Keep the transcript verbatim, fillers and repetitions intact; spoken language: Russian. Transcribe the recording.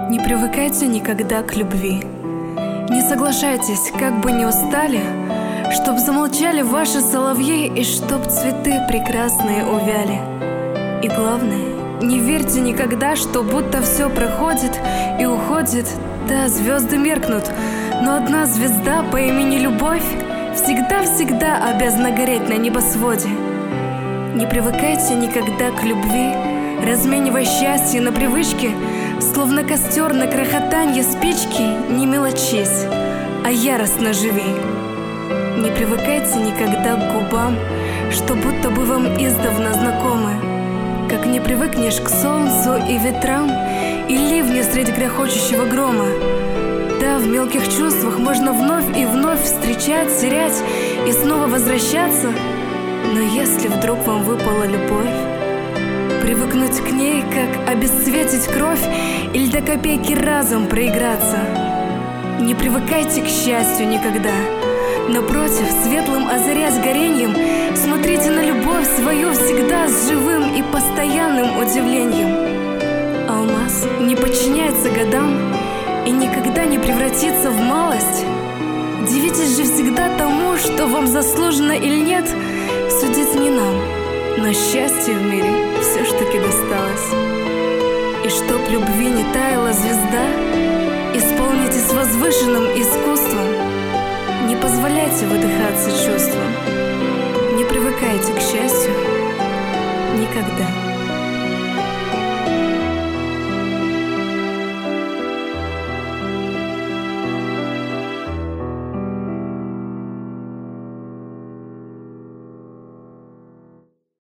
Не привыкайте никогда к любви. Не соглашайтесь, как бы ни устали, чтоб замолчали ваши соловьи и чтоб цветы прекрасные увяли. И главное, не верьте никогда, что будто все проходит и уходит. Да, звезды меркнут, но одна звезда по имени Любовь всегда-всегда обязана гореть на небосводе. Не привыкайте никогда к любви, разменивая счастье на привычки, словно костер на крохотанье спички. Не мелочись, а яростно живи. Не привыкайте никогда к губам, что будто бы вам издавна знакомы. Как не привыкнешь к солнцу и ветрам, и ливню среди грохочущего грома. Да, в мелких чувствах можно вновь и вновь встречать, терять и снова возвращаться. Но если вдруг вам выпала любовь, привыкнуть к ней, как обесцветить кровь или до копейки разом проиграться. Не привыкайте к счастью никогда. Напротив, светлым озарясь гореньем, смотрите на любовь свою всегда с живым и постоянным удивлением. Алмаз не подчиняется годам и никогда не превратится в малость. Дивитесь же всегда тому, что вам заслужено или нет, судить не нам, но счастье в мире все ж таки досталось. И чтоб любви не таяла звезда, исполнитесь возвышенным искусством. Не позволяйте выдыхаться чувствам. Не привыкайте к счастью никогда.